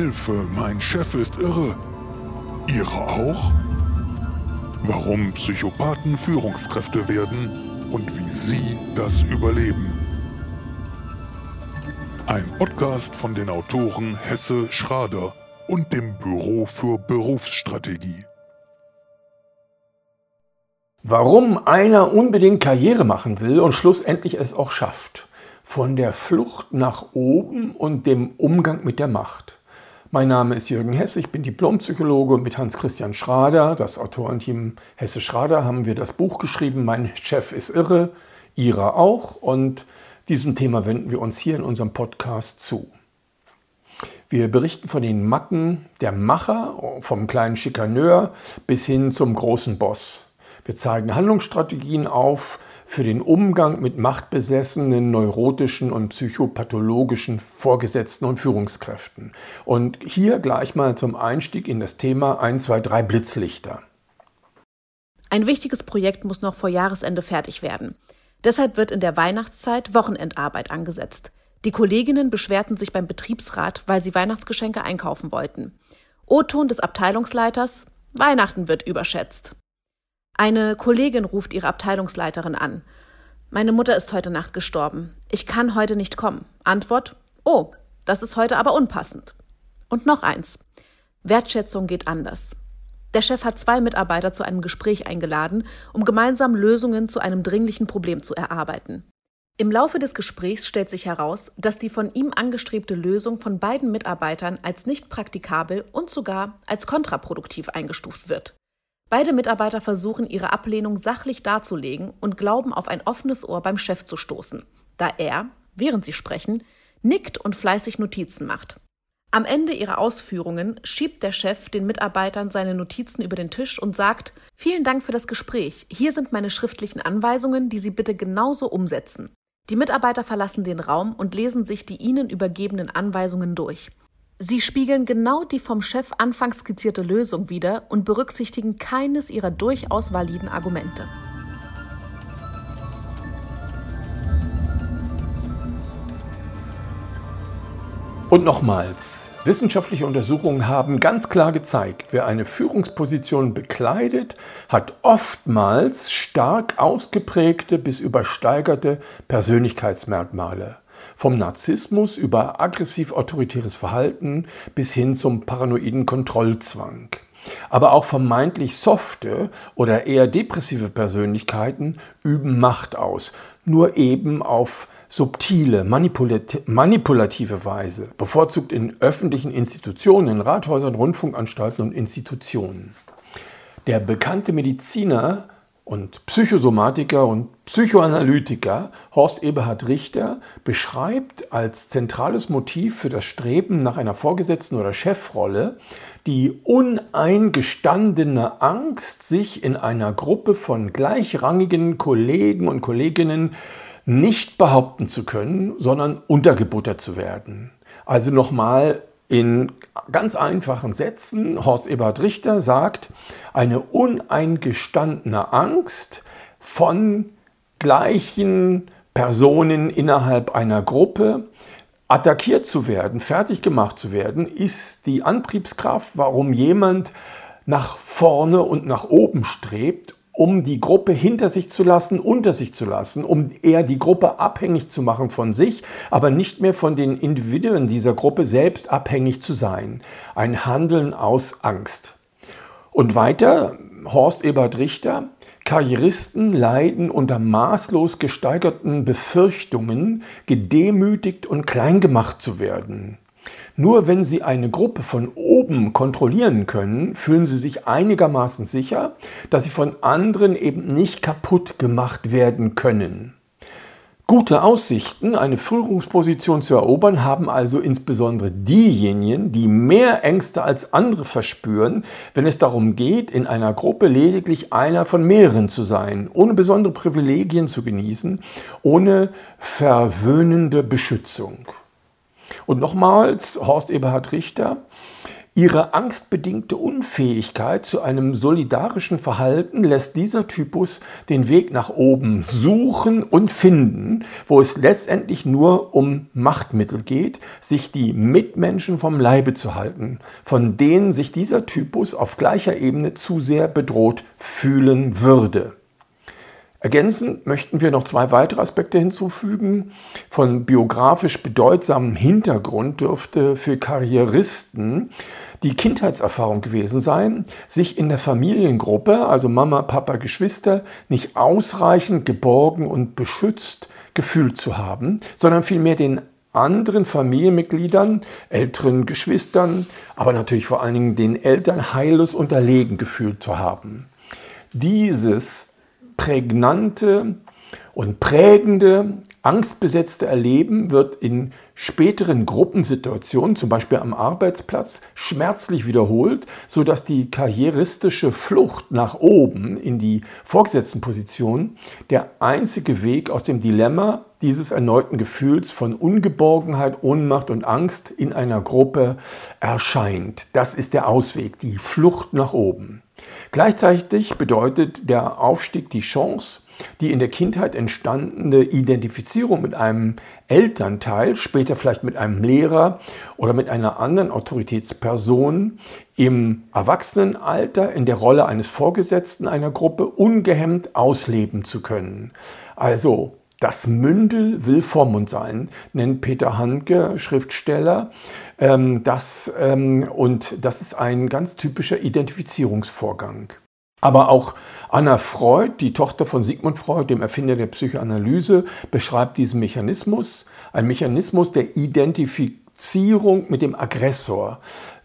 Hilfe, mein Chef ist irre. Ihre auch? Warum Psychopathen Führungskräfte werden und wie Sie das überleben. Ein Podcast von den Autoren Hesse Schrader und dem Büro für Berufsstrategie. Warum einer unbedingt Karriere machen will und schlussendlich es auch schafft. Von der Flucht nach oben und dem Umgang mit der Macht. Mein Name ist Jürgen Hesse, ich bin Diplompsychologe und mit Hans-Christian Schrader, das Autorenteam Hesse Schrader, haben wir das Buch geschrieben, Mein Chef ist irre, Ihrer auch. Und diesem Thema wenden wir uns hier in unserem Podcast zu. Wir berichten von den Macken der Macher, vom kleinen Schikaneur bis hin zum großen Boss. Wir zeigen Handlungsstrategien auf für den Umgang mit machtbesessenen, neurotischen und psychopathologischen Vorgesetzten und Führungskräften. Und hier gleich mal zum Einstieg in das Thema 1, 2, 3 Blitzlichter. Ein wichtiges Projekt muss noch vor Jahresende fertig werden. Deshalb wird in der Weihnachtszeit Wochenendarbeit angesetzt. Die Kolleginnen beschwerten sich beim Betriebsrat, weil sie Weihnachtsgeschenke einkaufen wollten. O-Ton des Abteilungsleiters: Weihnachten wird überschätzt. Eine Kollegin ruft ihre Abteilungsleiterin an. Meine Mutter ist heute Nacht gestorben. Ich kann heute nicht kommen. Antwort: Oh, das ist heute aber unpassend. Und noch eins. Wertschätzung geht anders. Der Chef hat 2 Mitarbeiter zu einem Gespräch eingeladen, um gemeinsam Lösungen zu einem dringlichen Problem zu erarbeiten. Im Laufe des Gesprächs stellt sich heraus, dass die von ihm angestrebte Lösung von beiden Mitarbeitern als nicht praktikabel und sogar als kontraproduktiv eingestuft wird. Beide Mitarbeiter versuchen, ihre Ablehnung sachlich darzulegen und glauben, auf ein offenes Ohr beim Chef zu stoßen, da er, während sie sprechen, nickt und fleißig Notizen macht. Am Ende ihrer Ausführungen schiebt der Chef den Mitarbeitern seine Notizen über den Tisch und sagt: Vielen Dank für das Gespräch. Hier sind meine schriftlichen Anweisungen, die Sie bitte genauso umsetzen. Die Mitarbeiter verlassen den Raum und lesen sich die ihnen übergebenen Anweisungen durch. Sie spiegeln genau die vom Chef anfangs skizzierte Lösung wider und berücksichtigen keines ihrer durchaus validen Argumente. Und nochmals, wissenschaftliche Untersuchungen haben ganz klar gezeigt, wer eine Führungsposition bekleidet, hat oftmals stark ausgeprägte bis übersteigerte Persönlichkeitsmerkmale. Vom Narzissmus über aggressiv-autoritäres Verhalten bis hin zum paranoiden Kontrollzwang. Aber auch vermeintlich softe oder eher depressive Persönlichkeiten üben Macht aus, nur eben auf subtile, manipulative Weise, bevorzugt in öffentlichen Institutionen, in Rathäusern, Rundfunkanstalten und Institutionen. Der bekannte Mediziner und Psychosomatiker und Psychoanalytiker Horst Eberhard Richter beschreibt als zentrales Motiv für das Streben nach einer Vorgesetzten- oder Chefrolle die uneingestandene Angst, sich in einer Gruppe von gleichrangigen Kollegen und Kolleginnen nicht behaupten zu können, sondern untergebuttert zu werden. Also nochmal in ganz einfachen Sätzen, Horst Eberhard Richter sagt, eine uneingestandene Angst von gleichen Personen innerhalb einer Gruppe attackiert zu werden, fertig gemacht zu werden, ist die Antriebskraft, warum jemand nach vorne und nach oben strebt, um die Gruppe hinter sich zu lassen, unter sich zu lassen, um eher die Gruppe abhängig zu machen von sich, aber nicht mehr von den Individuen dieser Gruppe selbst abhängig zu sein. Ein Handeln aus Angst. Und weiter, Horst Eberhard Richter: Karrieristen leiden unter maßlos gesteigerten Befürchtungen, gedemütigt und klein gemacht zu werden. Nur wenn sie eine Gruppe von oben kontrollieren können, fühlen sie sich einigermaßen sicher, dass sie von anderen eben nicht kaputt gemacht werden können. Gute Aussichten, eine Führungsposition zu erobern, haben also insbesondere diejenigen, die mehr Ängste als andere verspüren, wenn es darum geht, in einer Gruppe lediglich einer von mehreren zu sein, ohne besondere Privilegien zu genießen, ohne verwöhnende Beschützung. Und nochmals, Horst Eberhard Richter: Ihre angstbedingte Unfähigkeit zu einem solidarischen Verhalten lässt dieser Typus den Weg nach oben suchen und finden, wo es letztendlich nur um Machtmittel geht, sich die Mitmenschen vom Leibe zu halten, von denen sich dieser Typus auf gleicher Ebene zu sehr bedroht fühlen würde. Ergänzend möchten wir noch 2 weitere Aspekte hinzufügen. Von biografisch bedeutsamem Hintergrund dürfte für Karrieristen die Kindheitserfahrung gewesen sein, sich in der Familiengruppe, also Mama, Papa, Geschwister, nicht ausreichend geborgen und beschützt gefühlt zu haben, sondern vielmehr den anderen Familienmitgliedern, älteren Geschwistern, aber natürlich vor allen Dingen den Eltern heillos unterlegen gefühlt zu haben. Dieses prägnante und prägende, angstbesetzte Erleben wird in späteren Gruppensituationen, zum Beispiel am Arbeitsplatz, schmerzlich wiederholt, sodass die karrieristische Flucht nach oben in die Vorgesetztenposition der einzige Weg aus dem Dilemma dieses erneuten Gefühls von Ungeborgenheit, Ohnmacht und Angst in einer Gruppe erscheint. Das ist der Ausweg, die Flucht nach oben. Gleichzeitig bedeutet der Aufstieg die Chance, die in der Kindheit entstandene Identifizierung mit einem Elternteil, später vielleicht mit einem Lehrer oder mit einer anderen Autoritätsperson im Erwachsenenalter in der Rolle eines Vorgesetzten einer Gruppe ungehemmt ausleben zu können. Also das Mündel will Vormund sein, nennt Peter Handke, Schriftsteller. Und das ist ein ganz typischer Identifizierungsvorgang. Aber auch Anna Freud, die Tochter von Sigmund Freud, dem Erfinder der Psychoanalyse, beschreibt diesen Mechanismus. Ein Mechanismus der Identifizierung mit dem Aggressor.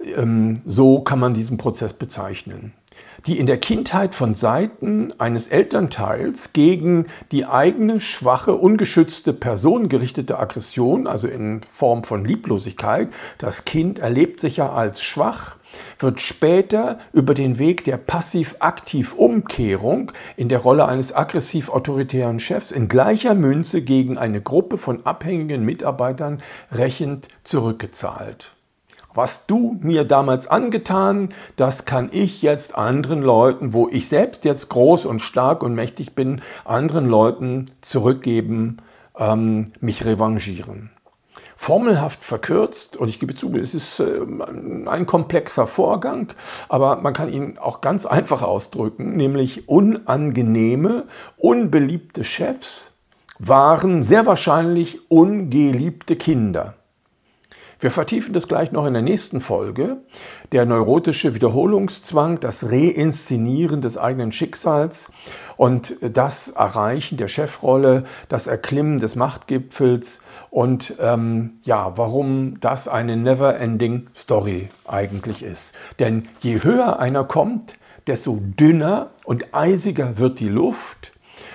So kann man diesen Prozess bezeichnen. Die in der Kindheit von Seiten eines Elternteils gegen die eigene, schwache, ungeschützte Person gerichtete Aggression, also in Form von Lieblosigkeit, das Kind erlebt sich ja als schwach, wird später über den Weg der Passiv-Aktiv-Umkehrung in der Rolle eines aggressiv-autoritären Chefs in gleicher Münze gegen eine Gruppe von abhängigen Mitarbeitern rächend zurückgezahlt. Was du mir damals angetan, das kann ich jetzt anderen Leuten, wo ich selbst jetzt groß und stark und mächtig bin, anderen Leuten zurückgeben, mich revanchieren. Formelhaft verkürzt, und ich gebe zu, es ist ein komplexer Vorgang, aber man kann ihn auch ganz einfach ausdrücken, nämlich unangenehme, unbeliebte Chefs waren sehr wahrscheinlich ungeliebte Kinder. Wir vertiefen das gleich noch in der nächsten Folge. Der neurotische Wiederholungszwang, das Reinszenieren des eigenen Schicksals und das Erreichen der Chefrolle, das Erklimmen des Machtgipfels und warum das eine never-ending Story eigentlich ist. Denn je höher einer kommt, desto dünner und eisiger wird die Luft.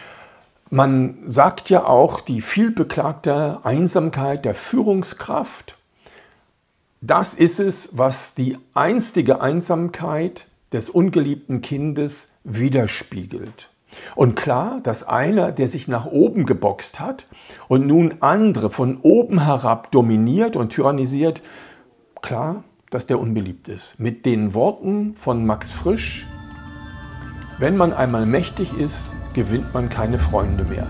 Man sagt ja auch, die vielbeklagte Einsamkeit der Führungskraft, das ist es, was die einstige Einsamkeit des ungeliebten Kindes widerspiegelt. Und klar, dass einer, der sich nach oben geboxt hat und nun andere von oben herab dominiert und tyrannisiert, klar, dass der unbeliebt ist. Mit den Worten von Max Frisch: Wenn man einmal mächtig ist, gewinnt man keine Freunde mehr.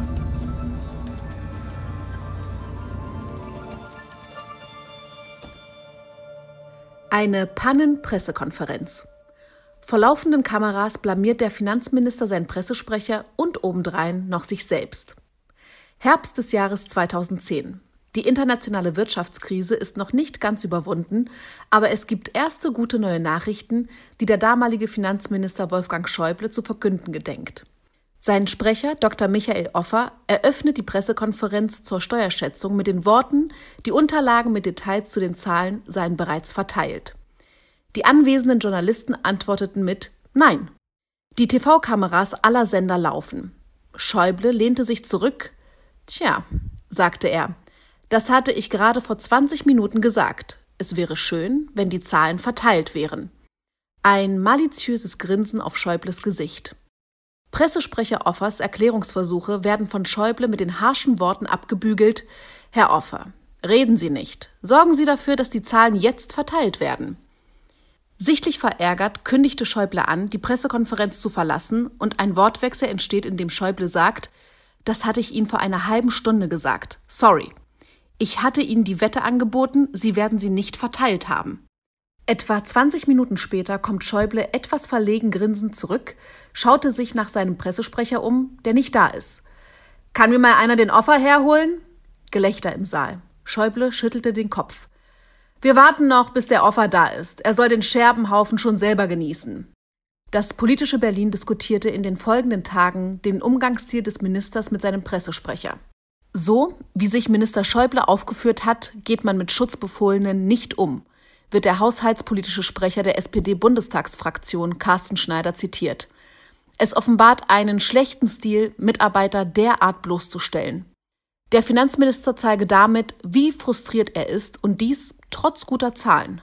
Eine Pannenpressekonferenz. Vor laufenden Kameras blamiert der Finanzminister seinen Pressesprecher und obendrein noch sich selbst. Herbst des Jahres 2010. Die internationale Wirtschaftskrise ist noch nicht ganz überwunden, aber es gibt erste gute neue Nachrichten, die der damalige Finanzminister Wolfgang Schäuble zu verkünden gedenkt. Sein Sprecher, Dr. Michael Offer, eröffnet die Pressekonferenz zur Steuerschätzung mit den Worten, die Unterlagen mit Details zu den Zahlen seien bereits verteilt. Die anwesenden Journalisten antworteten mit Nein. Die TV-Kameras aller Sender laufen. Schäuble lehnte sich zurück. Tja, sagte er, das hatte ich gerade vor 20 Minuten gesagt. Es wäre schön, wenn die Zahlen verteilt wären. Ein maliziöses Grinsen auf Schäubles Gesicht. Pressesprecher Offers Erklärungsversuche werden von Schäuble mit den harschen Worten abgebügelt. Herr Offer, reden Sie nicht. Sorgen Sie dafür, dass die Zahlen jetzt verteilt werden. Sichtlich verärgert kündigte Schäuble an, die Pressekonferenz zu verlassen, und ein Wortwechsel entsteht, in dem Schäuble sagt: „Das hatte ich Ihnen vor einer halben Stunde gesagt. Sorry. Ich hatte Ihnen die Wette angeboten, Sie werden sie nicht verteilt haben." Etwa 20 Minuten später kommt Schäuble etwas verlegen grinsend zurück, schaute sich nach seinem Pressesprecher um, der nicht da ist. „Kann mir mal einer den Offer herholen?" Gelächter im Saal. Schäuble schüttelte den Kopf. „Wir warten noch, bis der Offer da ist. Er soll den Scherbenhaufen schon selber genießen." Das politische Berlin diskutierte in den folgenden Tagen den Umgangsstil des Ministers mit seinem Pressesprecher. So, wie sich Minister Schäuble aufgeführt hat, geht man mit Schutzbefohlenen nicht um, wird der haushaltspolitische Sprecher der SPD-Bundestagsfraktion Carsten Schneider zitiert. Es offenbart einen schlechten Stil, Mitarbeiter derart bloßzustellen. Der Finanzminister zeige damit, wie frustriert er ist, und dies trotz guter Zahlen.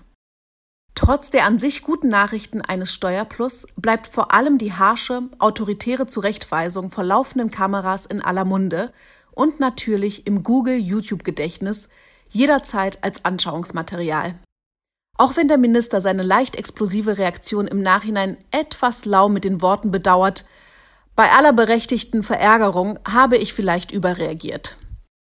Trotz der an sich guten Nachrichten eines Steuerplus bleibt vor allem die harsche, autoritäre Zurechtweisung vor laufenden Kameras in aller Munde und natürlich im Google-YouTube-Gedächtnis, jederzeit als Anschauungsmaterial. Auch wenn der Minister seine leicht explosive Reaktion im Nachhinein etwas lau mit den Worten bedauert: „Bei aller berechtigten Verärgerung habe ich vielleicht überreagiert."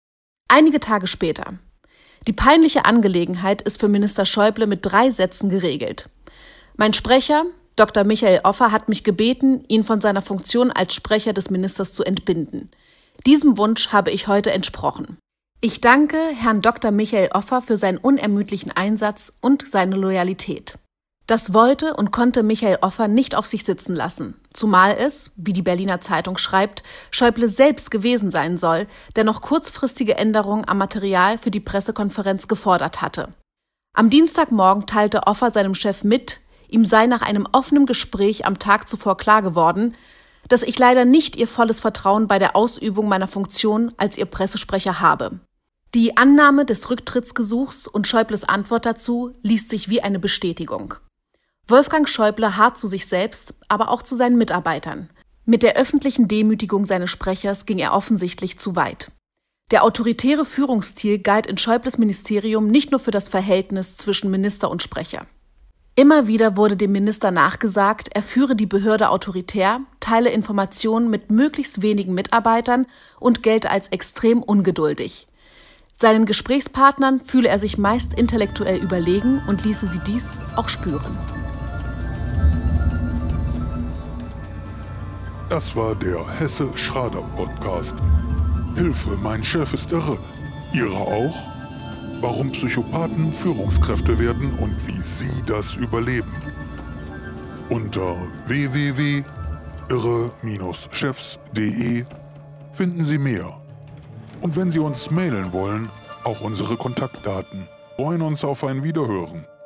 Einige Tage später. Die peinliche Angelegenheit ist für Minister Schäuble mit 3 Sätzen geregelt. „Mein Sprecher, Dr. Michael Offer, hat mich gebeten, ihn von seiner Funktion als Sprecher des Ministers zu entbinden. Diesem Wunsch habe ich heute entsprochen. Ich danke Herrn Dr. Michael Offer für seinen unermüdlichen Einsatz und seine Loyalität." Das wollte und konnte Michael Offer nicht auf sich sitzen lassen, zumal es, wie die Berliner Zeitung schreibt, Schäuble selbst gewesen sein soll, der noch kurzfristige Änderungen am Material für die Pressekonferenz gefordert hatte. Am Dienstagmorgen teilte Offer seinem Chef mit, ihm sei nach einem offenen Gespräch am Tag zuvor klar geworden, dass ich leider nicht ihr volles Vertrauen bei der Ausübung meiner Funktion als ihr Pressesprecher habe. Die Annahme des Rücktrittsgesuchs und Schäubles Antwort dazu liest sich wie eine Bestätigung. Wolfgang Schäuble harrt zu sich selbst, aber auch zu seinen Mitarbeitern. Mit der öffentlichen Demütigung seines Sprechers ging er offensichtlich zu weit. Der autoritäre Führungsstil galt in Schäubles Ministerium nicht nur für das Verhältnis zwischen Minister und Sprecher. Immer wieder wurde dem Minister nachgesagt, er führe die Behörde autoritär, teile Informationen mit möglichst wenigen Mitarbeitern und gelte als extrem ungeduldig. Seinen Gesprächspartnern fühle er sich meist intellektuell überlegen und ließe sie dies auch spüren. Das war der Hesse-Schrader-Podcast. Hilfe, mein Chef ist irre. Ihre auch? Warum Psychopathen Führungskräfte werden und wie Sie das überleben. Unter www.irre-chefs.de finden Sie mehr. Und wenn Sie uns mailen wollen, auch unsere Kontaktdaten. Freuen uns auf ein Wiederhören.